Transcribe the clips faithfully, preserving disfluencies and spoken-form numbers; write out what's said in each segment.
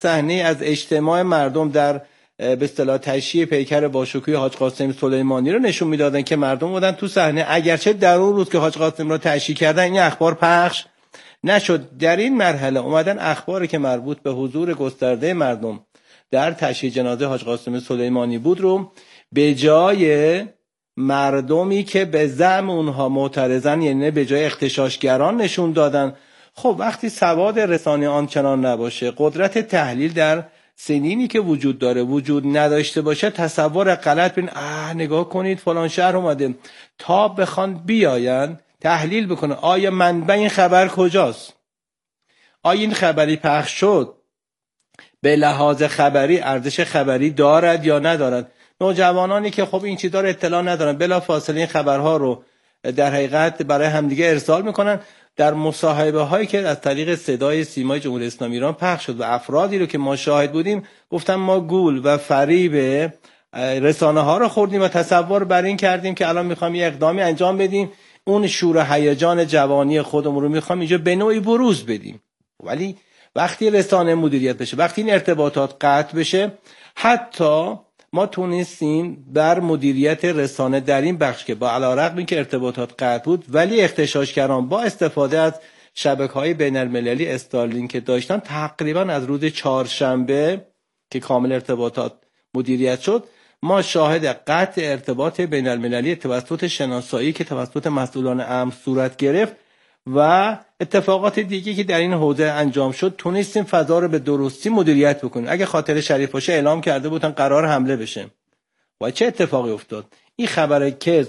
صحنه از اجتماع مردم در به اصطلاح تشییع پیکر باشکوه حاج قاسم سلیمانی رو نشون میدادن که مردم بودن تو صحنه، اگرچه در اون روز که حاج قاسم رو تشییع کردن این اخبار پخش نشد. در این مرحله اومدن اخباری که مربوط به حضور گسترده مردم در تشییع جنازه حاج قاسم سلیمانی بود رو به جای مردمی که به زعم اونها معترضن، یعنی به جای اغتشاشگران نشون دادن. خب وقتی سواد رسانه آنچنان نباشه، قدرت تحلیل در سنینی که وجود داره وجود نداشته باشه، تصور غلط بین اه نگاه کنید فلان شهر اومده، تا بخوان بیاین تحلیل بکنه آیا منبع این خبر کجاست، آیا این خبری پخش شد به لحاظ خبری ارزش خبری دارد یا ندارد. نوجوانانی که خب این چیزا رو اطلاع ندارن بلا فاصله این خبرها رو در حقیقت برای همدیگه ارسال میکنن. در مصاحبه هایی که از طریق صدای سیمای جمهوری اسلامی ایران پخش شد و افرادی رو که ما شاهد بودیم گفتن ما گول و فریب رسانه ها رو خوردیم و تصور بر این کردیم که الان میخوام یه اقدامی انجام بدیم، اون شور و هیجان جوانی خودمون رو میخوام اینجا به نوعی بروز بدیم. ولی وقتی رسانه مدیریت بشه، وقتی این ارتباطات قطع بشه، حتی ما تونستیم بر مدیریت رسانه در این بخش که با علیرغم اینکه ارتباطات قطع بود ولی اغتشاشگران با استفاده از شبکه‌های بین‌المللی استارلینک که داشتن تقریبا از روز چهارشنبه که کامل ارتباطات مدیریت شد، ما شاهد قطع ارتباط بین‌المللی توسط شناسایی که توسط مسئولان امن صورت گرفت و اتفاقات دیگه که در این حوزه انجام شد تونستیم فضا رو به درستی مدیریت بکنیم. اگه خاطر شریف باشه اعلام کرده بودن قرار حمله بشه و چه اتفاقی افتاد؟ این خبر کذب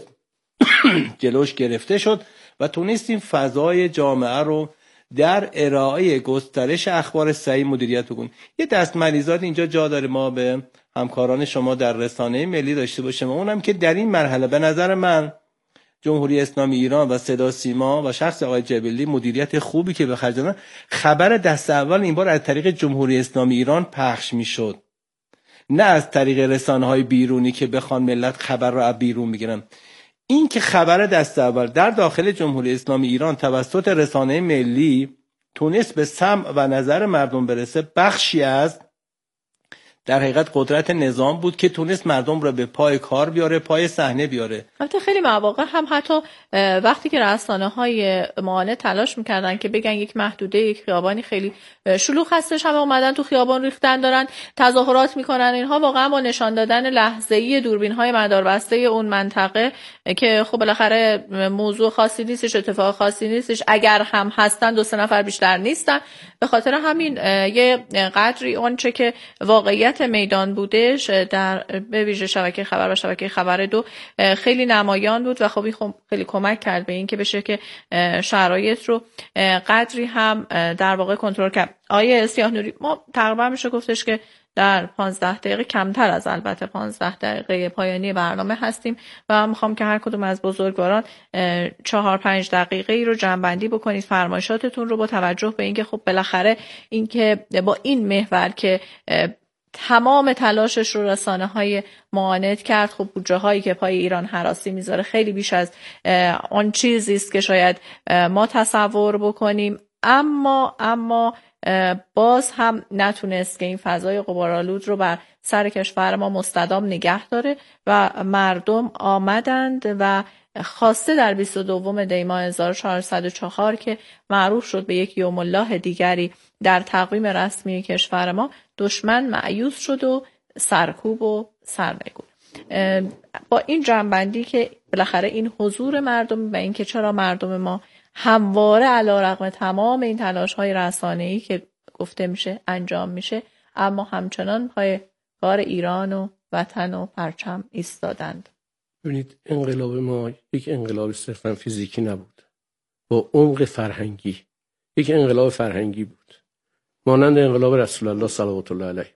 جلوش گرفته شد و تونستیم فضای جامعه رو در ارائه گسترش اخبار صحیح مدیریت بکنیم. یه دستمریزات اینجا جا داره ما به همکاران شما در رسانه ملی داشته باشیم، اونم که در این مرحله به نظر من جمهوری اسلامی ایران و صدا سیما و شخص آقای جبلی مدیریت خوبی که به خرج دادن، خبر دست اول این بار از طریق جمهوری اسلامی ایران پخش میشد، نه از طریق رسانه‌های بیرونی که بخوان ملت خبر رو از بیرون بگیرن. این که خبر دست اول در داخل جمهوری اسلامی ایران توسط رسانه ملی تونست به سمع و نظر مردم برسه، بخشی از در حقیقت قدرت نظام بود که تونست مردم رو به پای کار بیاره، پای صحنه بیاره. البته خیلی مواقع هم حتی وقتی که رسانه‌های معاند تلاش می‌کردن که بگن یک محدوده یک خیابانی خیلی شلوغ هستش، همه اومدن تو خیابان ریختن دارن تظاهرات میکنن، اینها واقعا با نشان دادن لحظه‌ای دوربین‌های مداربسته اون منطقه که خب بالاخره موضوع خاصی نیستش، اتفاق خاصی نیستش، اگر هم هستن دو سه نفر بیشتر نیستن، به خاطر همین یه قدری اون چه که واقعیت میدان بودش در به ویژه شبکه خبر و شبکه خبر دو خیلی نمایان بود و خب این خیلی کمک کرد به این که بشه که شرایط رو قدری هم در واقع کنترل کرد. آیه سیاهنوری، ما تقریبا میشه گفتش که در پانزده دقیقه کمتر از البته پانزده دقیقه پایانی برنامه هستیم و میخوام که هر کدوم از بزرگواران چهار پنج دقیقه ای رو جمع‌بندی بکنید فرمایشاتتون رو با توجه به اینکه خب بالاخره اینکه با این محور که تمام تلاشش رو رسانه های معاند کرد، خب بودجه هایی که پای ایران هراسی میذاره خیلی بیش از آن چیزی است که شاید ما تصور بکنیم، اما اما باز هم نتونست که این فضای غبارآلود رو بر سر کشور ما مستدام نگه داره و مردم آمدند و خاصه در بیست و دوم دی ماه هزار و چهارصد و چهار که معروف شد به یک یوم الله دیگری در تقویم رسمی کشور ما، دشمن مأیوس شد و سرکوب و سرنگون. با این جنبندی که بالاخره این حضور مردم و این که چرا مردم ما همواره علیرغم تمام این تلاش‌های رسانه‌ای که گفته میشه انجام میشه، اما همچنان پای کار ایران و وطن و پرچم ایستادند. ببینید انقلاب ما یک انقلاب صرفا فیزیکی نبود، با عمق فرهنگی، یک انقلاب فرهنگی بود مانند انقلاب رسول الله صلوات الله علیه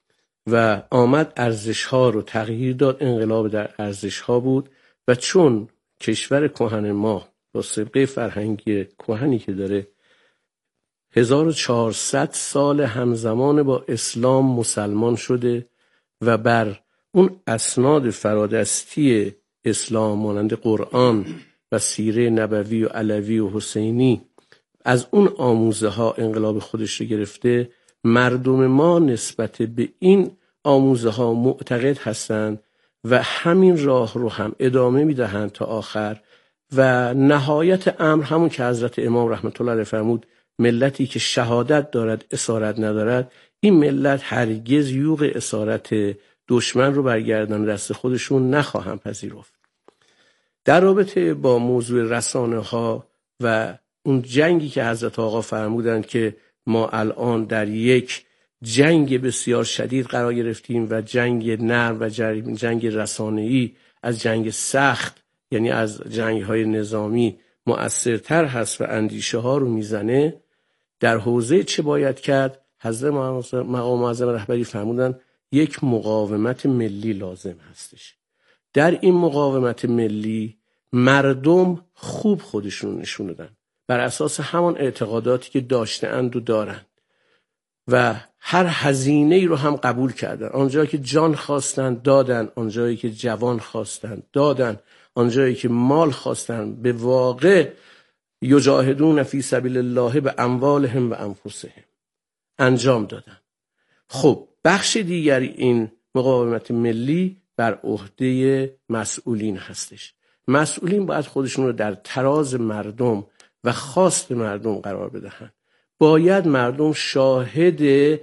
و آمد ارزش‌ها رو تغییر داد. انقلاب در ارزش‌ها بود و چون کشور کهن ما با سابقه فرهنگی کهنی که داره هزار و چهارصد سال همزمان با اسلام مسلمان شده و بر اون اسناد فرادستی اسلام مانند قرآن و سیره نبوی و علوی و حسینی از اون آموزه ها انقلاب خودش رو گرفته، مردم ما نسبت به این آموزه ها معتقد هستند و همین راه رو هم ادامه میدهند تا آخر و نهایت امر همون که حضرت امام رحمت الله علیه فرمود ملتی که شهادت دارد اسارت ندارد، این ملت هرگز یوغ اسارت دشمن رو برگردن دست خودشون نخواهم پذیرفت. در رابطه با موضوع رسانه ها و اون جنگی که حضرت آقا فرمودند که ما الان در یک جنگ بسیار شدید قرار گرفتیم و جنگ نرم و جنگ رسانه‌ای از جنگ سخت، یعنی از جنگ های نظامی مؤثرتر هست و اندیشه ها رو میزنه، در حوزه چه باید کرد؟ حضرت مقام معظم رهبری فرمودن یک مقاومت ملی لازم هستش. در این مقاومت ملی مردم خوب خودشون نشون دادن بر اساس همان اعتقاداتی که داشته‌اند و دارند و هر هزینه ای رو هم قبول کردن. آنجایی که جان خواستن دادن، آنجایی که جوان خواستن دادن، آنجایی که مال خواستن به واقع یجاهدون فی سبیل الله به اموالهم و انفسهم انجام دادن. خب بخش دیگر این مقاومت ملی بر عهده مسئولین هستش. مسئولین باید خودشون رو در تراز مردم و خواست مردم قرار بدهند. باید مردم شاهد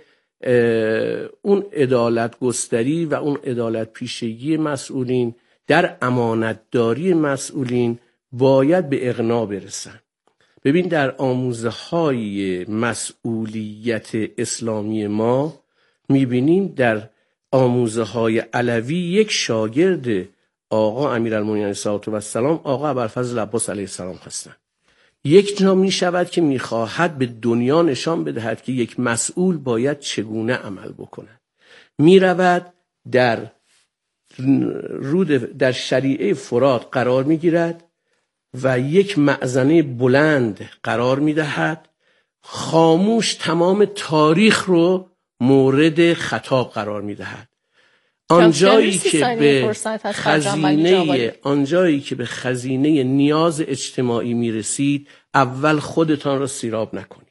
اون عدالت گستری و اون عدالت پیشگی مسئولین در امانتداری مسئولین باید به اقناع برسن. ببین در آموزه های مسئولیت اسلامی ما میبینیم در آموزه های علوی یک شاگرد آقا امیرالمومنین علیه السلام آقا ابوالفضل عباس علیه السلام هستند. یک جا می شود که می خواهد به دنیا نشان بدهد که یک مسئول باید چگونه عمل بکند. می رود در رود در شریعه فرات قرار می گیرد و یک مأذنه بلند قرار می دهد، خاموش تمام تاریخ رو مورد خطاب قرار می دهد. آنجایی که به خزینه آنجایی که به خزینه نیاز اجتماعی می رسید اول خودتان را سیراب نکنید.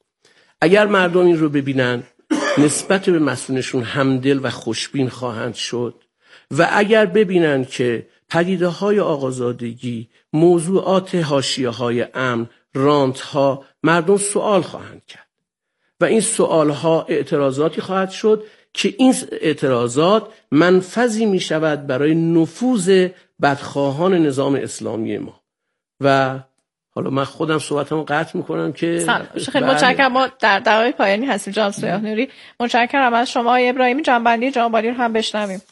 اگر مردم این رو ببینن نسبت به مسئولشون همدل و خوشبین خواهند شد و اگر ببینن که پدیده های آقازادگی، موضوعات حاشیه های امن، رانت ها، مردم سوال خواهند کرد و این سوال ها اعتراضاتی خواهد شد که این اعتراضات منفذی می شود برای نفوذ بدخواهان نظام اسلامی ما. و حالا من خودم صحبتمو قطع میکنم که خیلی متشکرم. ما در دقایق پایانی هستیم جناب سیاهنوری. متشکرم از شما. ابراهیمی جنبندی جناب عالی رو هم بشنویم.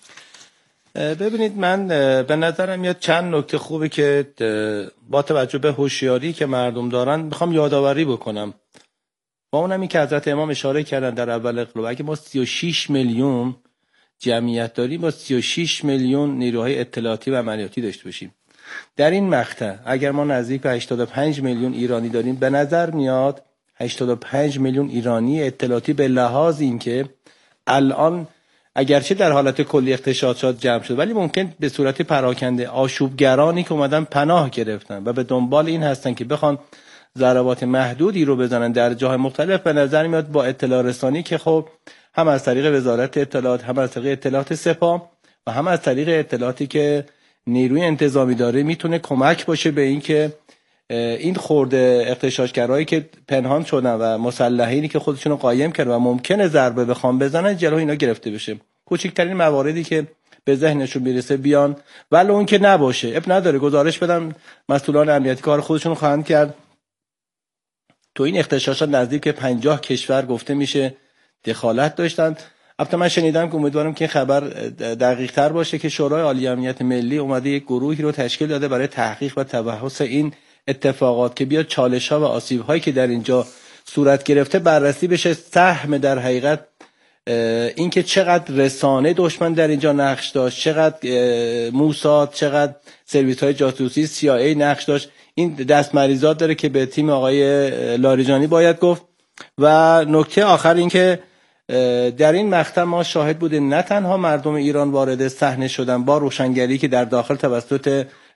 ببینید من به نظرم میاد چند نکته خوبه که با توجه به هوشیاری که مردم دارن میخوام یادآوری بکنم. با اونم این که حضرت امام اشاره کردن در اول انقلاب، اگه ما سی و شش میلیون جمعیت داریم با سی و شش میلیون نیروهای اطلاعاتی و عملیاتی داشته باشیم، در این مقطع اگر ما نزدیک به هشتاد و پنج میلیون ایرانی داریم، به نظر میاد هشتاد و پنج میلیون ایرانی اطلاعاتی به لحاظ این که الان اگرچه در حالت کلی اغتشاش شد جمع شد ولی ممکن به صورت پراکنده آشوبگرانی که اومدن پناه گرفتن و به دنبال این هستن که بخوان ضربات محدودی رو بزنن در جاهای مختلف، به نظر میاد با اطلاع رسانی که خب هم از طریق وزارت اطلاعات، هم از طریق اطلاعات سپاه و هم از طریق اطلاعاتی که نیروی انتظامی داره میتونه کمک باشه به این که این خورده اغتشاشگرایی که پنهان شدن و مسلحینی که خودشونو قایم کردن و ممکنه ضربه بخوام بزنن جلوی اینا گرفته بشه. کوچکترین مواردی که به ذهنشون میرسه بیان، ولی اون که نباشه اب نداره گزارش بدن، مسئولان امنیتی کار خودشون خواهند کرد. تو این اغتشاشات نزدیک پنجاه کشور گفته میشه دخالت داشتن. البته من شنیدم که امیدوارم که این خبر دقیق تر باشه که شورای عالی امنیت ملی اومده یک گروهی رو تشکیل داده برای تحقیق و تبحث این اتفاقات که بیاد چالش ها و آسیب هایی که در اینجا صورت گرفته بررسی بشه. سهم در حقیقت اینکه چقدر رسانه دشمن در اینجا نقش داشت، چقدر موساد، چقدر سرویس های جاسوسی سی آی ای نقش داشت، این دست مریضات داره که به تیم آقای لاریجانی باید گفت. و نکته آخر این که در این مقطع ما شاهد بودیم نه تنها مردم ایران وارد صحنه شدن با روشنگری که در داخل توسط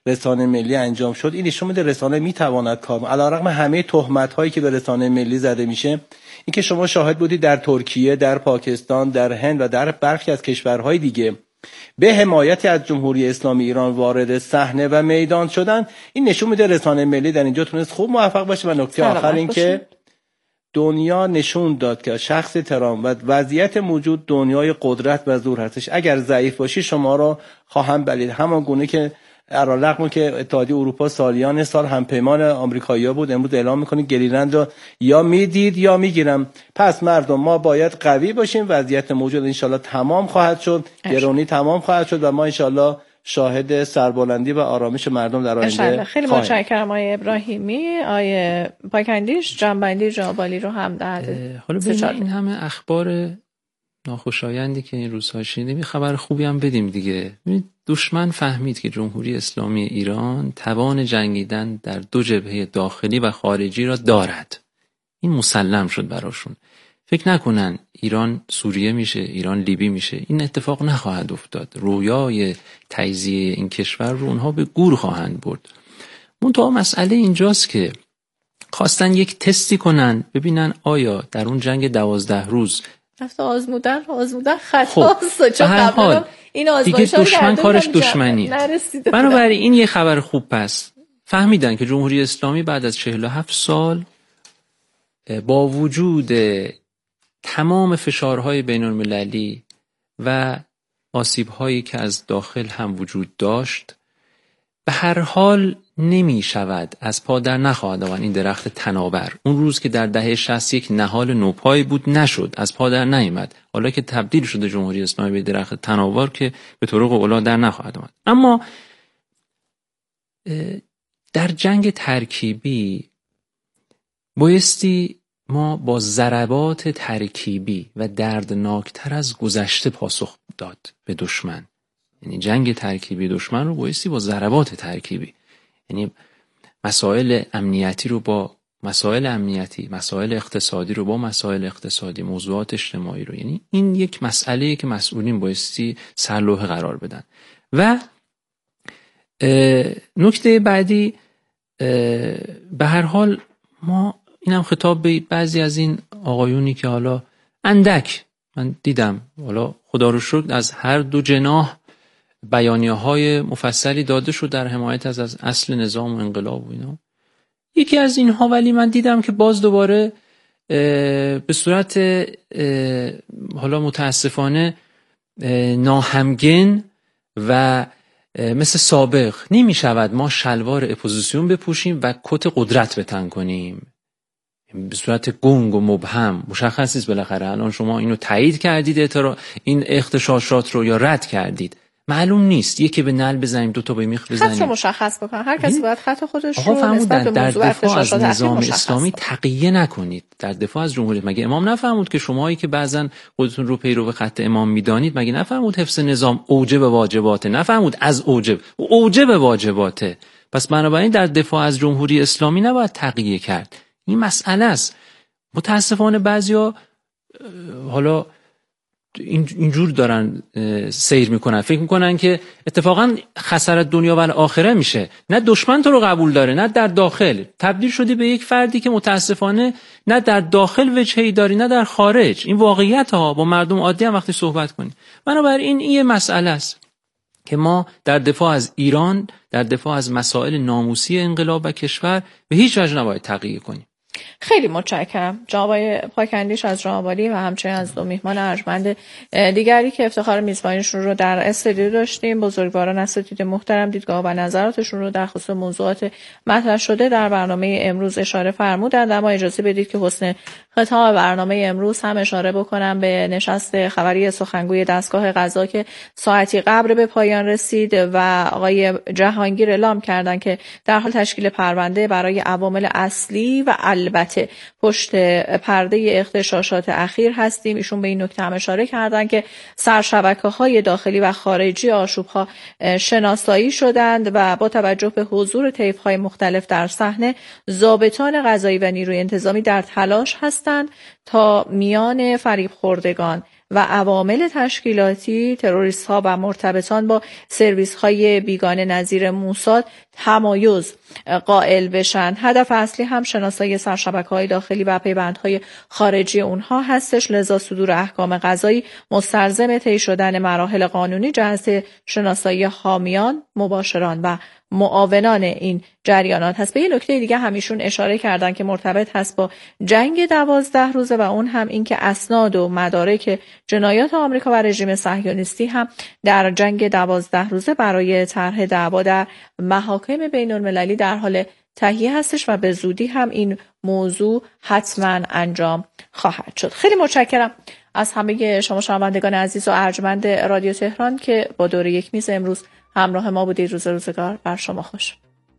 رسانه ملی انجام شد، این نشون میده رسانه میتواند کار، علیرغم همه تهمت هایی که به رسانه ملی زده میشه، اینکه شما شاهد بودید در ترکیه، در پاکستان، در هند و در برخی از کشورهای دیگه به حمایت از جمهوری اسلامی ایران وارد صحنه و میدان شدن. این نشون میده رسانه ملی در اینجا تونست خوب موفق باشه. و نکته آخر این که دنیا نشون داد که شخص ترامپ و وضعیت موجود دنیای قدرت و زور هستش. اگر ضعیف باشی شما را خواهم بلید، همان گونه که علیرغم که اتحادیه اروپا سالیان سال همپیمان آمریکایی‌ها بود، امروز اعلام می‌کنه گرینلند رو یا میدید یا میگیرم. پس مردم ما باید قوی باشیم. وضعیت موجود انشالله تمام خواهد شد، گرانی تمام خواهد شد و ما انشالله شاهد سربلندی و آرامش مردم در آینده. خیلی متشکرم آقای ابراهیمی. آقای پاکندیش جنبندی جنابعالی رو هم در حالا ببینید این همه اخبار ناخوشایندی که این روزها شنیدیم، خبر خوبی هم بدیم دیگه. ببینید دشمن فهمید که جمهوری اسلامی ایران توان جنگیدن در دو جبهه داخلی و خارجی را دارد. این مسلم شد براشون. فکر نکنن ایران سوریه میشه، ایران لیبی میشه. این اتفاق نخواهد افتاد. رویای تجزیه این کشور رو اونها به گور خواهند برد. منتها مسئله اینجاست که خواستن یک تستی کنن ببینن آیا در اون جنگ دوازده روز رفت آزمودن آزمودن خطاست. خب به هر حال این دیگه دشمن کارش دشمنی. بنابراین این یه خبر خوب پس فهمیدن که جمهوری اسلامی بعد از چهل و هفت سال با وجود تمام فشارهای بین المللی و آسیب‌هایی که از داخل هم وجود داشت به هر حال نمی شود از پا در نخواهد آمد این درخت تناور. اون روز که در دهه شصت یک نهال نوپایی بود نشد، از پا در نیامد. حالا که تبدیل شده جمهوری اسلامی به درخت تناور که به طرق اولا در نخواهد آمد. اما در جنگ ترکیبی بایستی ما با ضربات ترکیبی و دردناکتر از گذشته پاسخ داد به دشمن. یعنی جنگ ترکیبی دشمن رو بایستی با ضربات ترکیبی، یعنی مسائل امنیتی رو با مسائل امنیتی، مسائل اقتصادی رو با مسائل اقتصادی، موضوعات اجتماعی رو، یعنی این یک مسئله‌ای که مسئولین بایستی سرلوحه قرار بدن. و نکته بعدی به هر حال ما اینم خطاب به بعضی از این آقایونی که حالا اندک من دیدم، حالا خدا رو شکر از هر دو جناح بیانیه‌های مفصلی داده شد در حمایت از, از اصل نظام و انقلاب و اینا. یکی از اینها ولی من دیدم که باز دوباره به صورت حالا متاسفانه ناهمگن و مثل سابق نمی شود ما شلوار اپوزیسیون بپوشیم و کت قدرت بتن کنیم. به صورت گنگ و مبهم مشخص نیست بالاخره الان شما اینو تایید کردید اعتراض این اغتشاشات رو یا رد کردید، معلوم نیست. یکی به نل بزنیم، دو تا به میخ بزنیم، خط رو مشخص بکنن. هر کسی باید خط خودش رو نسبت به در دفاع از نظام اسلامی تقیه نکنید. در دفاع از جمهوری مگه امام نفرمود که شماهایی که بعضن خودتون رو پیرو خط امام میدانید مگه نفرمود حفظ نظام اوجب واجباته؟ نفرمود از اوجب، اوجب واجباته. پس بنابراین در دفاع از جمهوری اسلامی نباید تقیه کرد. این مسئله است. متاسفانه بعضیا حالا اینجور دارن سیر میکنن، فکر میکنن که اتفاقا خسارت دنیا و آخره میشه. نه دشمن تو رو قبول داره، نه در داخل تبدیل شدی به یک فردی که متاسفانه نه در داخل وجهی داری نه در خارج. این واقعیت ها با مردم عادی هم وقتی صحبت کنی. بنابراین این یه مسئله است که ما در دفاع از ایران، در دفاع از مسائل ناموسی انقلاب و کشور به هیچ وجه نباید تقیه کنیم. خیلی متشکرم جناب پاکندیش از جنابعالی و همچنین از دو میهمان ارجمند دیگری که افتخار میزبانیشون رو در استودیو داشتیم. بزرگواران اساتید محترم دیدگاه و نظراتشون رو در خصوص موضوعات مطرح شده در برنامه امروز اشاره فرمودند. اما اجازه بدید که حسن ختام برنامه امروز هم اشاره بکنم به نشست خبری سخنگوی دستگاه قضا که ساعتی قبل به پایان رسید و آقای جهانگیر اعلام کردند که در حال تشکیل پرونده برای عوامل اصلی و البته پشت پرده اغتشاشات اخیر هستیم. ایشون به این نکته هم اشاره کردند که سرشبکه‌های داخلی و خارجی آشوب‌ها شناسایی شدند و با توجه به حضور طیف‌های مختلف در صحنه ضابطان قضایی و نیروی انتظامی در تلاش هستند تا میان فریب خوردگان و عوامل تشکیلاتی تروریست ها و مرتبطان با سرویس های بیگانه نظیر موساد تمایز قائل بشن. هدف اصلی هم شناسایی سرشبکه‌های داخلی و پیوندهای خارجی اونها هستش، لذا صدور احکام قضایی مستلزم طی شدن مراحل قانونی جهت شناسایی حامیان، مباشران و معاونان این جریانات هست. به یه نکته دیگه همیشون اشاره کردن که مرتبط هست با جنگ دوازده روزه و اون هم این که اسناد و مدارک جنایات آمریکا و رژیم صهیونیستی هم در جنگ دوازده روزه برای طرح دعوا در محاکم بین المللی در حال تهیه هستش و به زودی هم این موضوع حتما انجام خواهد شد. خیلی متشکرم از همه شما شنوندگان عزیز و ارجمند رادیو تهران که با دوره یک میز امروز همراه ما بودید. روز روزگار بر شما خوش.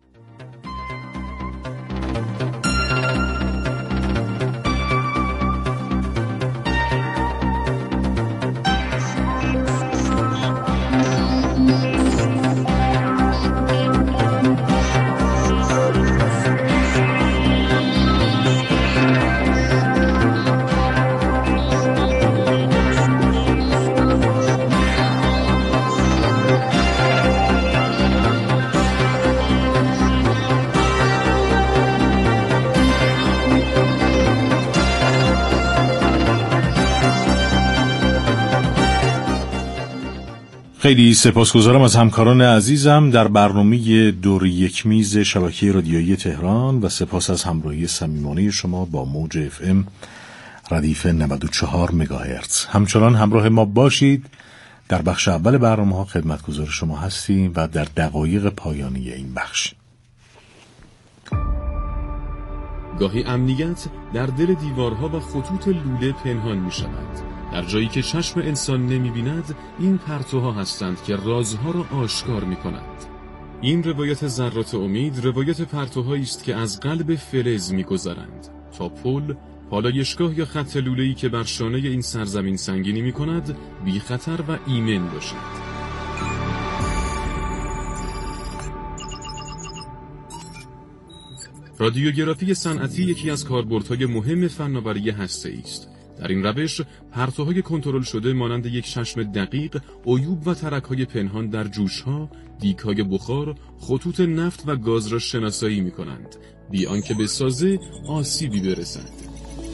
خیلی سپاسگزارم از همکاران عزیزم در برنامه دور یک میز شبکه رادیویی تهران و سپاس از همراهی صمیمانه شما با موج اف ام ردیف نود و چهار مگاهرتز. همچنان همراه ما باشید. در بخش اول برنامه ها خدمتگزار شما هستیم و در دقایق پایانی این بخش گاهی امنیت در دل دیوارها و خطوط لوله پنهان می شود. در جایی که چشم انسان نمی بیند، این پرتوها هستند که رازها را آشکار می کنند. این روایت ذرات امید روایت پرتوهایی است که از قلب فلز می گذرند تا پل، پالایشگاه یا خط لوله‌ای که بر شانه این سرزمین سنگینی می کند بی خطر و ایمن باشد. رادیوگرافی صنعتی یکی از کاربردهای مهم فناوری هسته‌ای است. در این روش پرتوهای کنترل شده مانند یک چشم دقیق عیوب و ترک‌های پنهان در جوش‌ها، دیگ‌های بخار، خطوط نفت و گاز را شناسایی می‌کنند بی آنکه به سازه آسیبی برسد.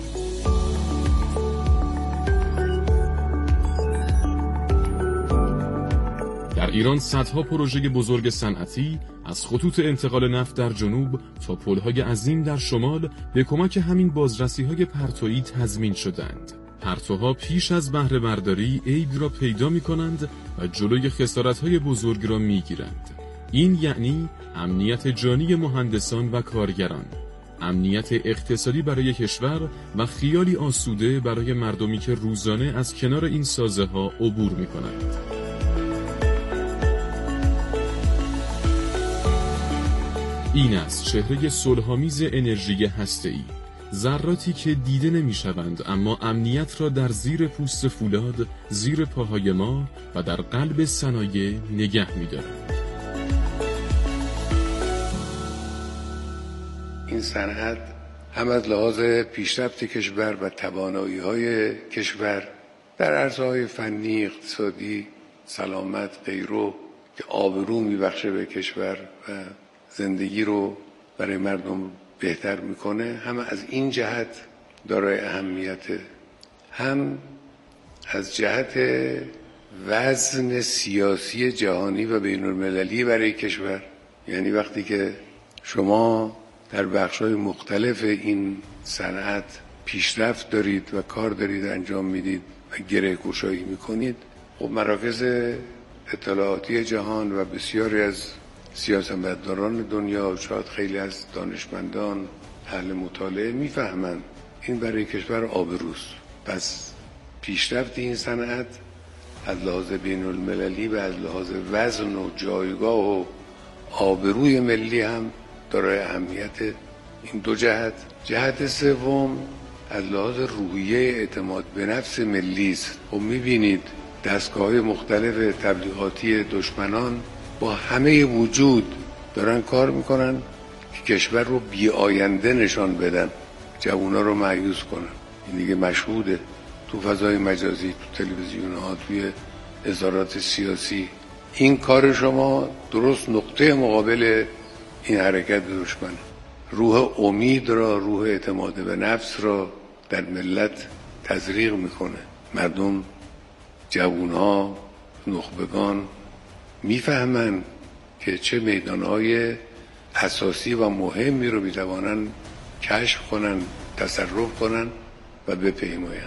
در ایران صدها پروژه بزرگ صنعتی از خطوط انتقال نفت در جنوب تا پل‌های عظیم در شمال به کمک همین بازرسی‌های پرتویی تضمین شدند. پرتوها پیش از بهره برداری عیب را پیدا می‌کنند و جلوی خسارت‌های بزرگ را می‌گیرند. این یعنی امنیت جانی مهندسان و کارگران، امنیت اقتصادی برای کشور و خیالی آسوده برای مردمی که روزانه از کنار این سازه‌ها عبور می‌کنند. این است چهره صلح‌آمیز انرژی هسته‌ای، ذراتی که دیده نمی‌شوند اما امنیت را در زیر پوست فولاد، زیر پاهای ما و در قلب صنایع نگه می‌دارند. این صنعت هم از لحاظ پیشرفت کشور و توانایی‌های کشور در عرصه‌های فنی، اقتصادی، سلامت، غیره که آبرو می‌بخشه به کشور و زندگی رو برای مردم بهتر میکنه، هم از این جهت دارای اهمیته، هم از جهت وزن سیاسی جهانی و بین المللی برای کشور. یعنی وقتی که شما در بخش‌های مختلف این صنعت پیشرفت دارید و کار دارید انجام میدید و گره گشایی میکنید، خب مراکز اطلاعاتی جهان و بسیاری از سیاستمداران دنیا، شاید خیلی از دانشمندان اهل مطالعه میفهمند این برای کشور آبروست. پس پیشرفت این صنعت از لحاظ بین المللی و از لحاظ وزن و جایگاه و آبروی ملی هم دارای اهمیت. این دو جهت. جهت سوم از لحاظ روحیه اعتماد به نفس ملی است. خب میبینید دستگاه‌های مختلف تبلیغاتی دشمنان با همه وجود دارن کار میکنن که کشور رو بی آینده نشان بدن، جوونا رو مایوس کنن. این دیگه مشهوده تو فضای مجازی، تو تلویزیون ها، توی اظهارات سیاسی. این کار شما درست نقطه مقابل این حرکت دشمن. روح امید را، روح اعتماد به نفس را در ملت تزریق میکنه. مردم، جوانها، نخبگان میفهمن که چه میدانهای اساسی و مهمی رو میتوانن کشف کنن، تصرف کنن و بپیماین.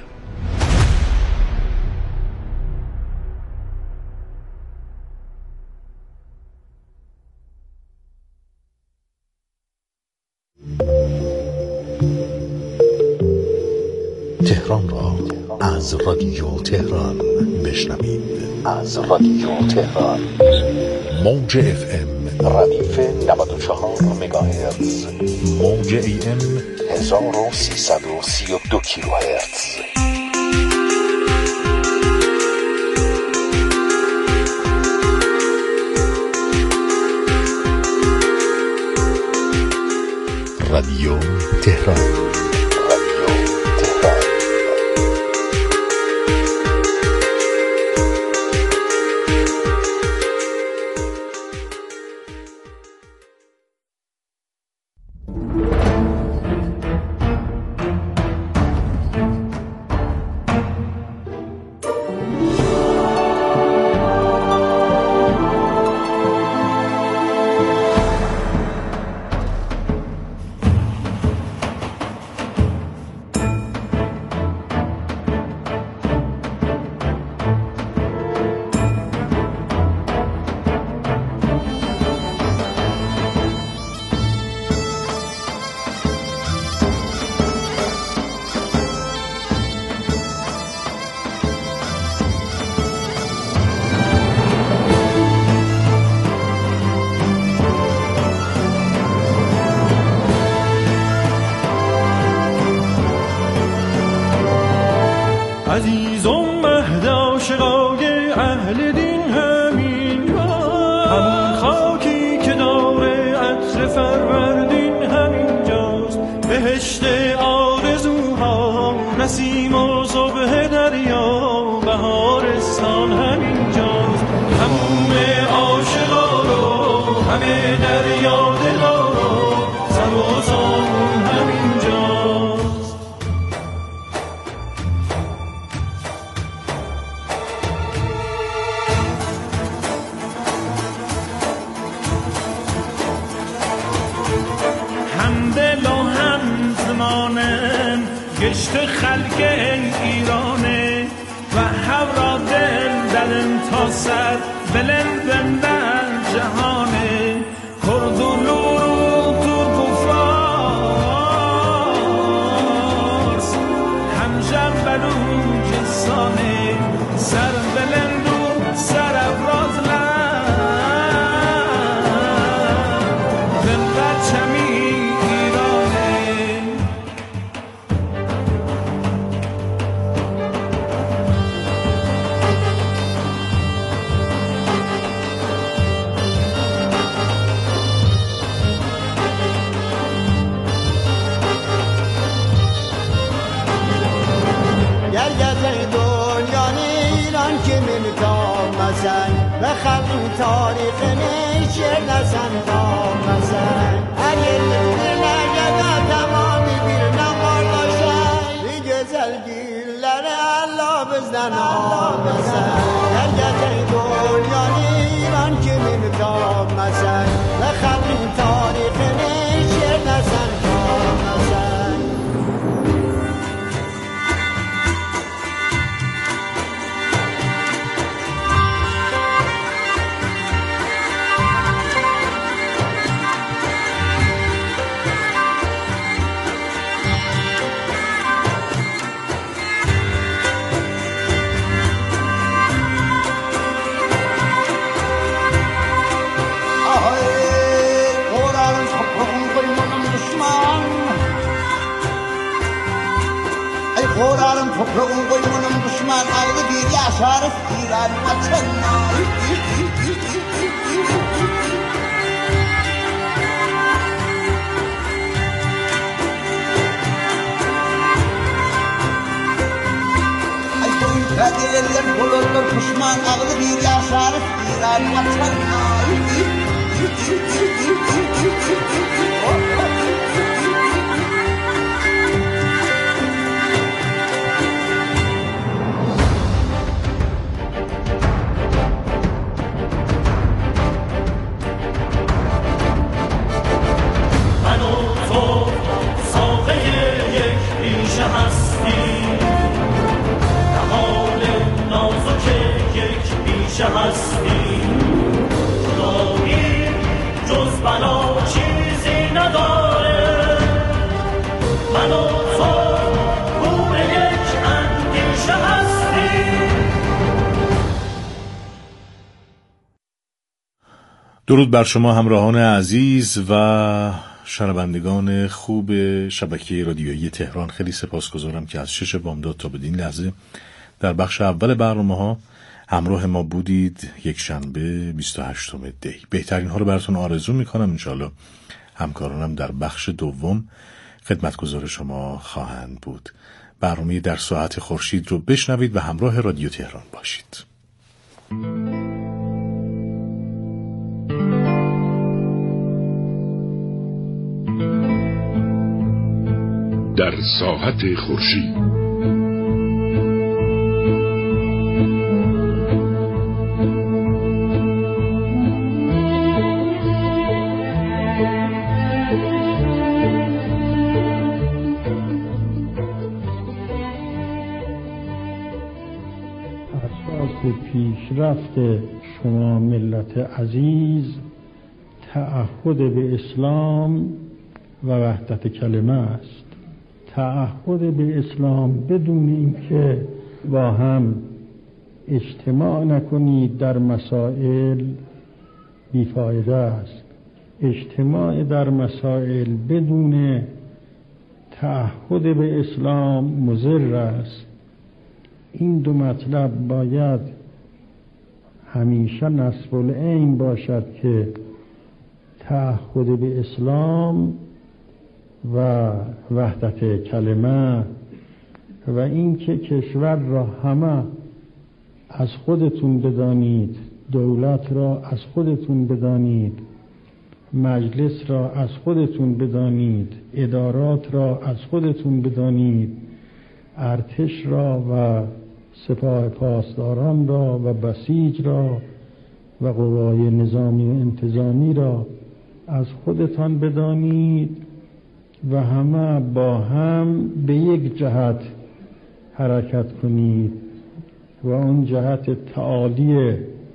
تهران را از رادیو تهران بشنوید. از رادیو تهران موج اف ام ردیف نود و چهار مگاهرتز، موج ای ام هزار و سیصد و سی و دو کیلوهرتز. رادیو تهران. عزیزم مهد عاشقای اهل دین همین همون خاکی که داره عطر فروردین همینجاست. بهشت آرزوها، نسیم و صبح دریا، بهارستان همینجاست. هموم عاشقا رو همه دریا دلا رو، سر و سامون همینجاست. گشت خلق ایرانه و هورا دل دلن تا سر بلندن در جهانه. کردولو ترک و فارس همجر بلوچستانه. سر بلندو سر افراز لن دل بچمی و خلق تاریخ نیشر نسن دامسن اگه نگده تمامی bir نمارلاشن bir güzel gülleri Allah bizden almasın. Her gece dünyanın İran kimin kalmasın ve خلق تاریخ نیشر نسن دامسن. Korarım toprağın koyumunun düşman ayrı bir yaşarız İran maçınla. Kadirler bulurlar kuşman ağlı bir yaşarız İran vatan haini. درود بر شما همراهان عزیز و شنوندگان خوب شبکه رادیویی تهران. خیلی سپاسگزارم که از شش بامداد تا بدین لحظه در بخش اول برنامه ها همراه ما بودید. یک شنبه بیست و هشتم دی. بهترین ها رو براتون آرزو میکنم. انشالله همکارانم در بخش دوم خدمتگزار شما خواهند بود. برنامه در ساعت خورشید رو بشنوید و همراه رادیو تهران باشید. در ساعت خورشید پیشرفت شما ملت عزیز تعهد به اسلام و وحدت کلمه است. تعهد به اسلام بدون اینکه با هم اجتماع نکنید در مسائل بیفایده است. اجتماع در مسائل بدون تعهد به اسلام مضر است. این دو مطلب باید همیشه نصب العین باشد که تعهد به اسلام و وحدت کلمه و اینکه کشور را همه از خودتون بدانید، دولت را از خودتون بدانید، مجلس را از خودتون بدانید، ادارات را از خودتون بدانید، ارتش را و سپاه پاسداران را و بسیج را و قوای نظامی و انتظامی را از خودتان بدانید و همه با هم به یک جهت حرکت کنید و اون جهت تعالی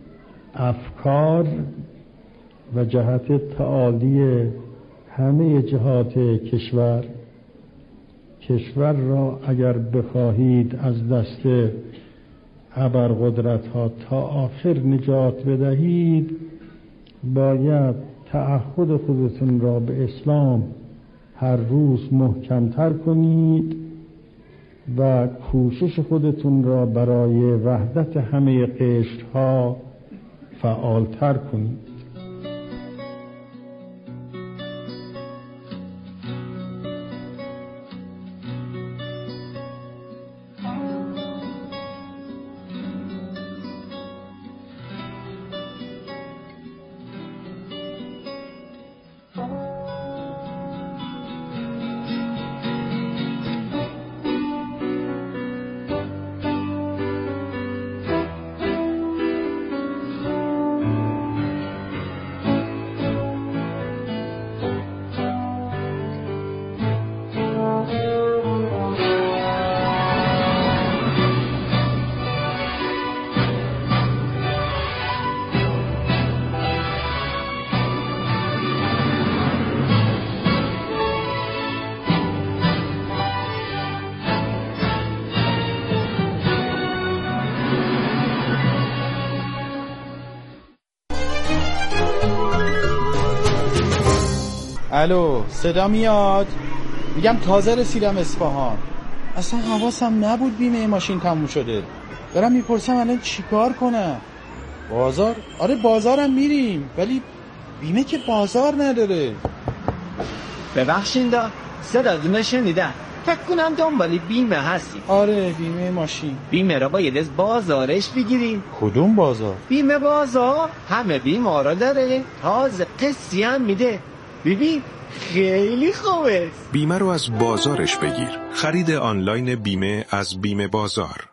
افکار و جهت تعالی همه جهات کشور. کشور را اگر بخواهید از دست ابرقدرت ها تا آخر نجات بدهید، باید تعهد خودتون را به اسلام هر روز محکمتر کنید و کوشش خودتون را برای وحدت همه قشرها فعالتر کنید. الو، صدا میاد؟ میگم تازه رسیدم اصفهان. اصلا حواسم نبود بیمه ماشین تموم شده. دارم میپرسم الان چیکار کنم؟ بازار؟ آره بازارم میریم، ولی بیمه که بازار نداره. ببخشید صداتون رو شنیدم. فکر کنم دنبال بیمه هستی. آره بیمه ماشین. بیمه را باید از بازارش بگیری. کدوم بازار؟ بیمه بازار همه بیمه را داره، تازه قسطی هم میده. ببین خیلی خوبه. بیمه رو از بازارش بگیر. خرید آنلاین بیمه از بیمه بازار.